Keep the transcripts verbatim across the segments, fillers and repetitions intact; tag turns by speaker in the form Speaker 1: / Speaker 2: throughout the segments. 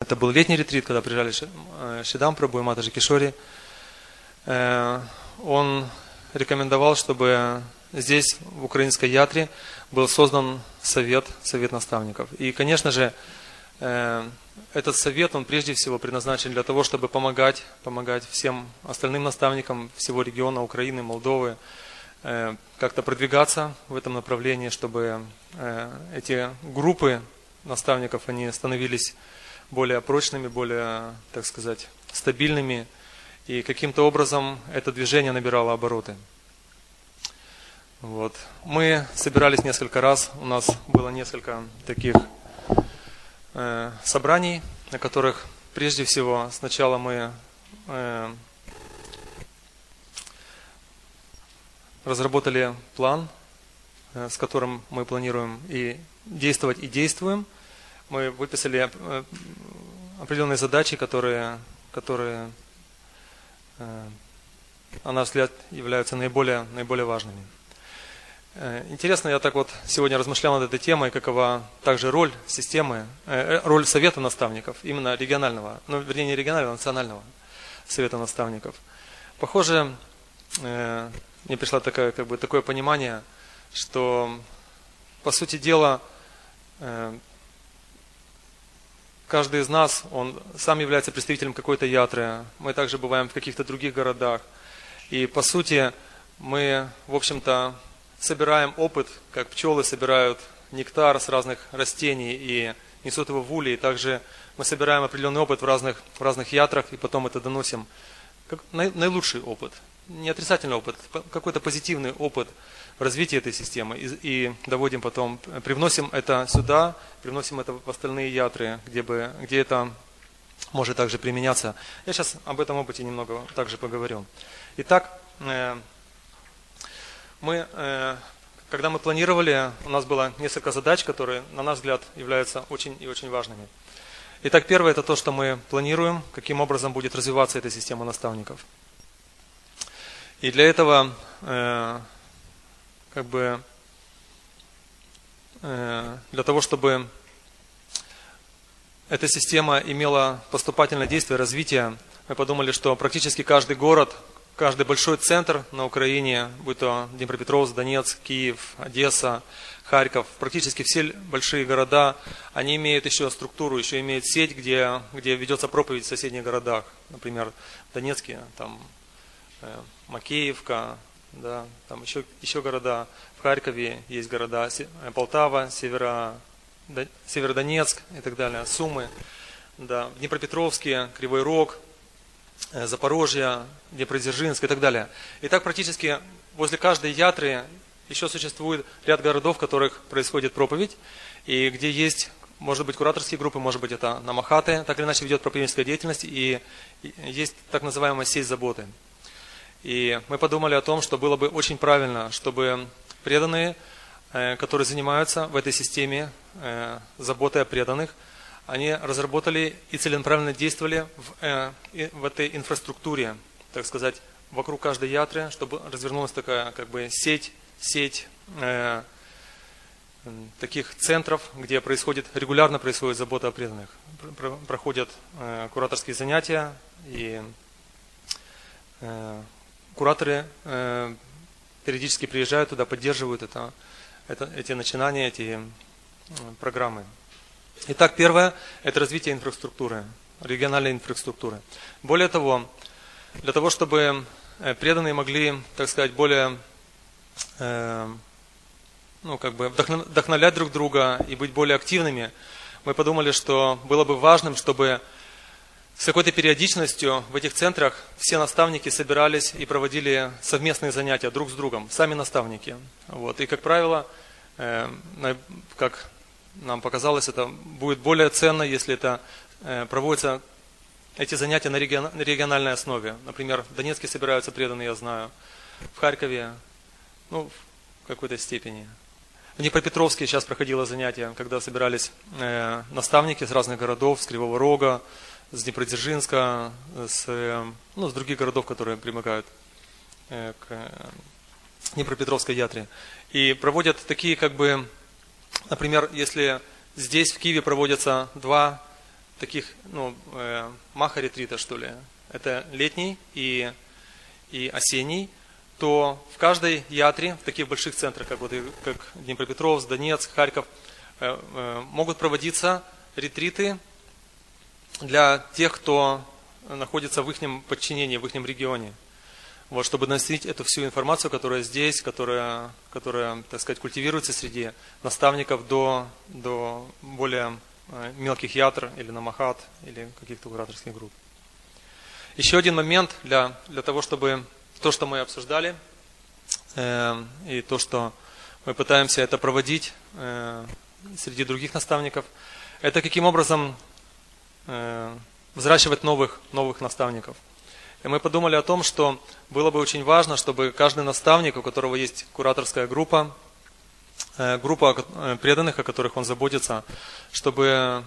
Speaker 1: Это был летний ретрит, когда приезжали Шидам Прабху и Матаджи Кишори. Он рекомендовал, чтобы здесь, в украинской ятре, был создан совет, совет наставников. И, конечно же, этот совет, он прежде всего предназначен для того, чтобы помогать, помогать всем остальным наставникам всего региона Украины, Молдовы, как-то продвигаться в этом направлении, чтобы эти группы наставников, они становились более прочными, более, так сказать, стабильными, и каким-то образом это движение набирало обороты. Вот. Мы собирались несколько раз, у нас было несколько таких э, собраний, на которых прежде всего сначала мы э, разработали план, э, с которым мы планируем и действовать, и действуем. Мы выписали э, определенные задачи, которые, которые э, на наш взгляд, являются наиболее, наиболее важными. Интересно, я так вот сегодня размышлял над этой темой, какова также роль системы, э, роль совета наставников, именно регионального, ну, вернее, не регионального, а национального совета наставников. Похоже, э, мне пришло такое, как бы, такое понимание, что, по сути дела, э, каждый из нас, он сам является представителем какой-то ятры, мы также бываем в каких-то других городах, и, по сути, мы, в общем-то, собираем опыт, как пчелы собирают нектар с разных растений и несут его в улей. И также мы собираем определенный опыт в разных, в разных ятрах и потом это доносим. Как наилучший опыт, не отрицательный опыт, какой-то позитивный опыт в развитии этой системы. И, и доводим потом, привносим это сюда, привносим это в остальные ятры, где, бы, где это может также применяться. Я сейчас об этом опыте немного также поговорю. Итак, Мы, когда мы планировали, у нас было несколько задач, которые, на наш взгляд, являются очень и очень важными. Итак, первое, это то, что мы планируем, каким образом будет развиваться эта система наставников. И для этого, как бы, для того, чтобы эта система имела поступательное действие, развитие, мы подумали, что практически каждый город, каждый большой центр на Украине, будь то Днепропетровск, Донецк, Киев, Одесса, Харьков, практически все большие города, они имеют еще структуру, еще имеют сеть, где, где ведется проповедь в соседних городах. Например, в Донецке, там э, Макеевка, да, там еще, еще города, в Харькове есть города, Полтава, Северо, Северодонецк и так далее, Сумы, да, в Днепропетровске, Кривой Рог, Запорожье, Днепродзержинск и так далее. И так практически возле каждой ятры еще существует ряд городов, в которых происходит проповедь, и где есть, может быть, кураторские группы, может быть, это намахаты, так или иначе ведет проповедническая деятельность, и есть так называемая сеть заботы. И мы подумали о том, что было бы очень правильно, чтобы преданные, которые занимаются в этой системе заботой о преданных, они разработали и целенаправленно действовали в, э, в этой инфраструктуре, так сказать, вокруг каждой ятры, чтобы развернулась такая, как бы, сеть, сеть э, таких центров, где происходит, регулярно происходит забота о преданных. Про, проходят э, кураторские занятия, и э, кураторы э, периодически приезжают туда, поддерживают это, это, эти начинания, эти э, программы. Итак, первое – это развитие инфраструктуры, региональной инфраструктуры. Более того, для того, чтобы преданные могли, так сказать, более, э, ну, как бы вдохновлять друг друга и быть более активными, мы подумали, что было бы важным, чтобы с какой-то периодичностью в этих центрах все наставники собирались и проводили совместные занятия друг с другом, сами наставники. Вот. И, как правило, э, как нам показалось, это будет более ценно, если это э, проводятся эти занятия на, регион, на региональной основе. Например, в Донецке собираются преданные, я знаю, в Харькове, ну, в какой-то степени. В Днепропетровске сейчас проходило занятие, когда собирались э, наставники с разных городов, с Кривого Рога, с Днепродзержинска, с, э, ну, с других городов, которые примыкают э, к э, Днепропетровской ятре. И проводят такие, как бы, например, если здесь в Киеве проводятся два таких, ну, э, маха-ретрита, что ли, это летний и, и осенний, то в каждой ятре, в таких больших центрах, как, вот, как Днепропетровск, Донецк, Харьков, э, э, могут проводиться ретриты для тех, кто находится в их подчинении, в их регионе. Вот, чтобы доносить эту всю информацию, которая здесь, которая, которая, так сказать, культивируется среди наставников до, до более мелких ятр или намахат, или каких-то кураторских групп. Еще один момент для, для того, чтобы то, что мы обсуждали, э, и то, что мы пытаемся это проводить э, среди других наставников, это каким образом э, взращивать новых, новых наставников. И мы подумали о том, что было бы очень важно, чтобы каждый наставник, у которого есть кураторская группа, группа преданных, о которых он заботится, чтобы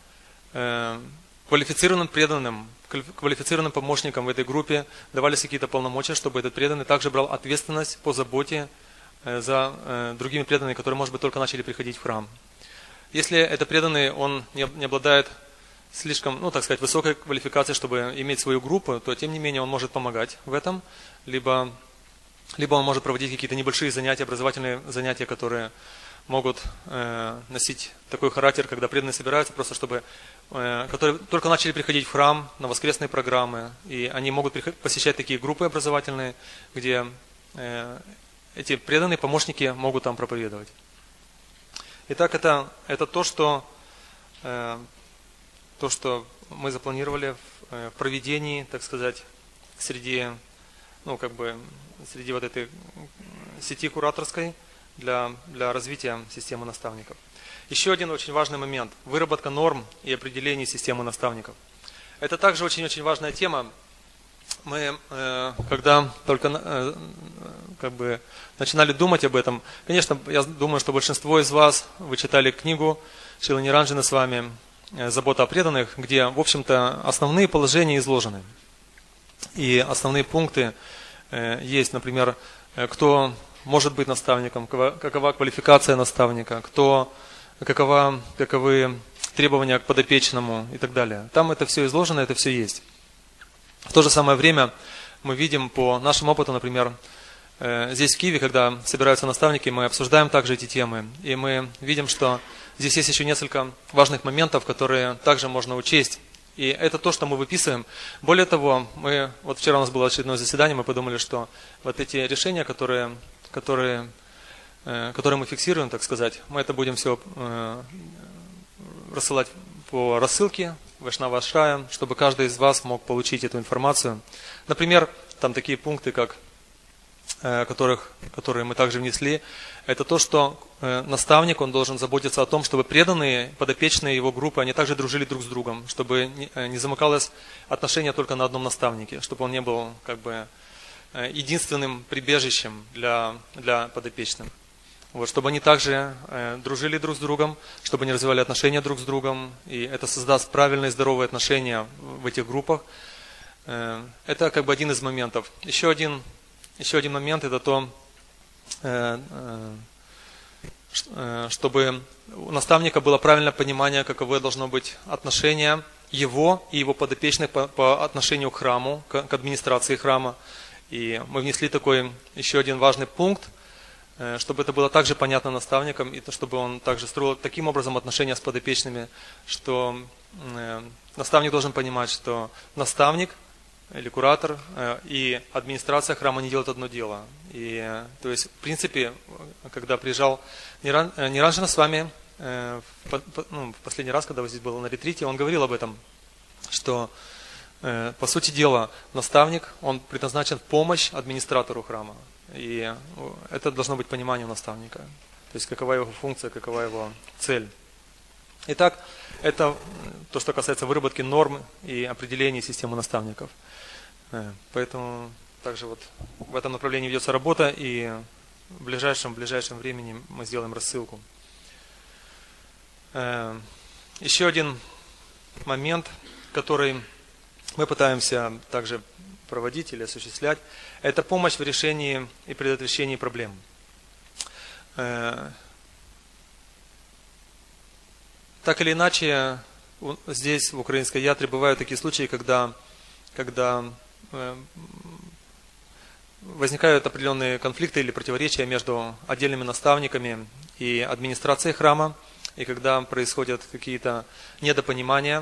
Speaker 1: квалифицированным преданным, квалифицированным помощникам в этой группе давались какие-то полномочия, чтобы этот преданный также брал ответственность по заботе за другими преданными, которые, может быть, только начали приходить в храм. Если это преданный, он не обладает слишком, ну, так сказать, высокой квалификацией, чтобы иметь свою группу, то, тем не менее, он может помогать в этом, либо, либо он может проводить какие-то небольшие занятия, образовательные занятия, которые могут э, носить такой характер, когда преданные собираются, просто чтобы, э, которые только начали приходить в храм на воскресные программы, и они могут посещать такие группы образовательные, где э, эти преданные помощники могут там проповедовать. Итак, это, это то, что... Э, То, что мы запланировали в проведении, так сказать, среди, ну, как бы, среди вот этой сети кураторской для, для развития системы наставников. Еще один очень важный момент – выработка норм и определение системы наставников. Это также очень-очень важная тема. Мы, когда только как бы начинали думать об этом, конечно, я думаю, что большинство из вас, вы читали книгу Шрилы Ниранджаны с вами «Забота о преданных», где, в общем-то, основные положения изложены. И основные пункты есть, например, кто может быть наставником, какова квалификация наставника, кто, какова, каковы требования к подопечному и так далее. Там это все изложено, это все есть. В то же самое время мы видим по нашему опыту, например, здесь в Киеве, когда собираются наставники, мы обсуждаем также эти темы, и мы видим, что здесь есть еще несколько важных моментов, которые также можно учесть. И это то, что мы выписываем. Более того, мы, вот вчера у нас было очередное заседание, мы подумали, что вот эти решения, которые, которые, которые мы фиксируем, так сказать, мы это будем все рассылать по рассылке Вайшнава Ашрая, чтобы каждый из вас мог получить эту информацию. Например, там такие пункты, как которых, которые мы также внесли, это то, что наставник, он должен заботиться о том, чтобы преданные, подопечные его группы, они также дружили друг с другом, чтобы не замыкалось отношение только на одном наставнике, чтобы он не был как бы единственным прибежищем для, для подопечных. Вот, чтобы они также дружили друг с другом, чтобы они развивали отношения друг с другом, и это создаст правильные, здоровые отношения в этих группах. Это как бы один из моментов. Еще один Еще один момент – это то, чтобы у наставника было правильное понимание, каковы должно быть отношения его и его подопечных по, по отношению к храму, к, к администрации храма. И мы внесли такой еще один важный пункт, чтобы это было также понятно наставникам, и чтобы он также строил таким образом отношения с подопечными, что наставник должен понимать, что наставник или куратор и администрация храма не делают одно дело. И, то есть, в принципе, когда приезжал Ниранджана с вами, ну, в последний раз, когда вы здесь был на ретрите, он говорил об этом, что, по сути дела, наставник, он предназначен в помощь администратору храма. И это должно быть понимание у наставника. То есть, какова его функция, какова его цель. Итак, это то, что касается выработки норм и определения системы наставников. Поэтому также вот в этом направлении ведется работа, и в ближайшем, в ближайшем времени мы сделаем рассылку. Еще один момент, который мы пытаемся также проводить или осуществлять, это помощь в решении и предотвращении проблем. Так или иначе, здесь, в украинской ядре, бывают такие случаи, когда, когда возникают определенные конфликты или противоречия между отдельными наставниками и администрацией храма, и когда происходят какие-то недопонимания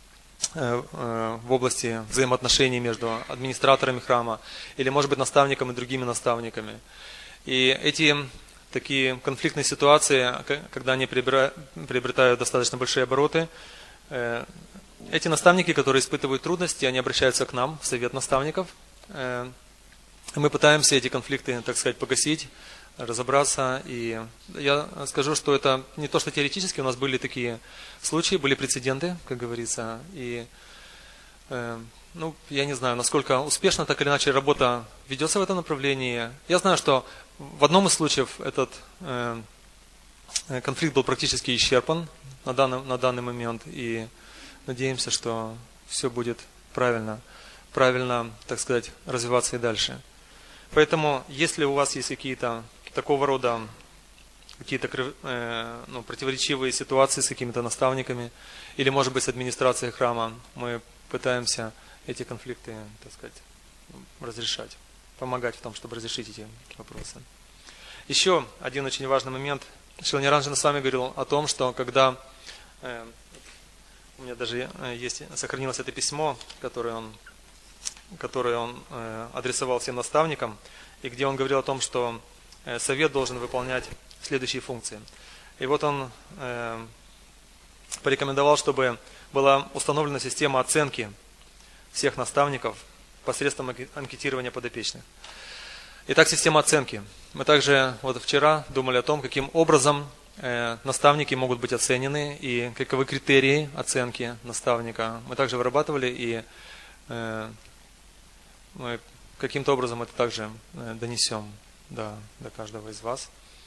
Speaker 1: в области взаимоотношений между администраторами храма или, может быть, наставником и другими наставниками. И эти такие конфликтные ситуации, когда они приобретают достаточно большие обороты, эти наставники, которые испытывают трудности, они обращаются к нам, в совет наставников. Мы пытаемся эти конфликты, так сказать, погасить, разобраться. И я скажу, что это не то, что теоретически, у нас были такие случаи, были прецеденты, как говорится. И, э, ну, я не знаю, насколько успешно так или иначе работа ведется в этом направлении. Я знаю, что в одном из случаев этот э, конфликт был практически исчерпан на данный, на данный момент. И надеемся, что все будет правильно, правильно, так сказать, развиваться и дальше. Поэтому, если у вас есть какие-то такого рода какие-то э, ну, противоречивые ситуации с какими-то наставниками или, может быть, с администрацией храма, мы пытаемся эти конфликты, так сказать, разрешать, помогать в том, чтобы разрешить эти вопросы. Еще один очень важный момент. Шрила Ниранджана с вами говорил о том, что когда э, у меня даже есть, сохранилось это письмо, которое он который он э, адресовал всем наставникам, и где он говорил о том, что э, совет должен выполнять следующие функции. И вот он э, порекомендовал, чтобы была установлена система оценки всех наставников посредством анкетирования подопечных. Итак, система оценки. Мы также вот вчера думали о том, каким образом э, наставники могут быть оценены и каковы критерии оценки наставника. Мы также вырабатывали и э, мы каким-то образом это также донесем до, до каждого из вас.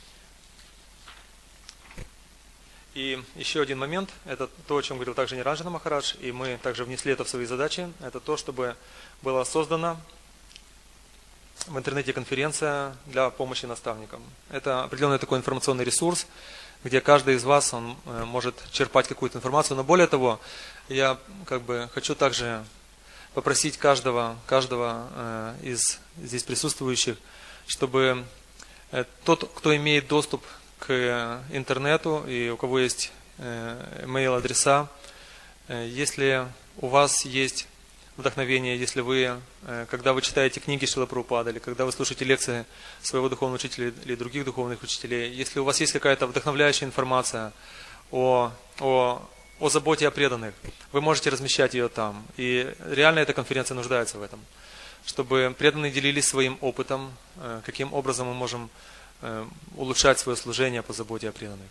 Speaker 1: И еще один момент, это то, о чем говорил также Ниранджана Махарадж, и мы также внесли это в свои задачи, это то, чтобы была создана в интернете конференция для помощи наставникам. Это определенный такой информационный ресурс, где каждый из вас он может черпать какую-то информацию, но более того, я как бы хочу также попросить каждого, каждого э, из здесь присутствующих, чтобы э, тот, кто имеет доступ к интернету и у кого есть э, email-адреса, э, если у вас есть вдохновение, если вы, э, когда вы читаете книги Шрилы Прабхупады, или когда вы слушаете лекции своего духовного учителя или других духовных учителей, если у вас есть какая-то вдохновляющая информация о, о о заботе о преданных, вы можете размещать ее там. И реально эта конференция нуждается в этом. Чтобы преданные делились своим опытом, каким образом мы можем улучшать свое служение по заботе о преданных.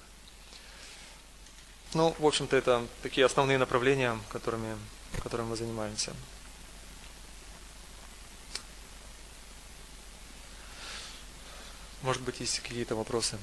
Speaker 1: Ну, в общем-то, это такие основные направления, которыми, которыми мы занимаемся. Может быть, есть какие-то вопросы?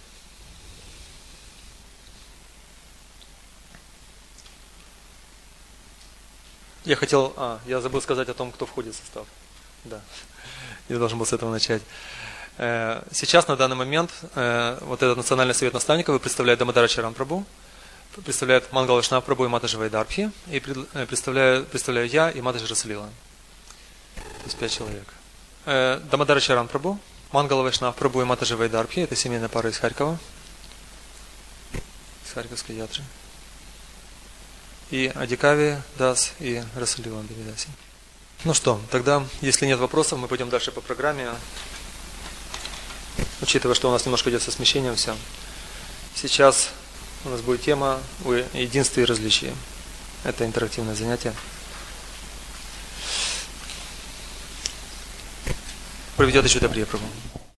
Speaker 1: Я хотел, а, я забыл сказать о том, кто входит в состав. Да, я должен был с этого начать. Сейчас, на данный момент, вот этот Национальный совет наставников представляет Дамодара Чаран Прабху, представляет Мангала Вайшнава Прабху и Матаджи Вайдарбхи, и представляю, представляю я и Матаджи Расалила. То есть пять человек. Дамодара Чаран Прабху, Мангала Вайшнава Прабху и Матаджи Вайдарбхи, это семейная пара из Харькова, из Харьковской ятры. И Адикави Дас и Расалила Девидаси. Ну что, тогда, если нет вопросов, мы пойдем дальше по программе. Учитывая, что у нас немножко идет со смещением все. Сейчас у нас будет тема о единстве и различии. Это интерактивное занятие. Проведет еще Прия Прабху.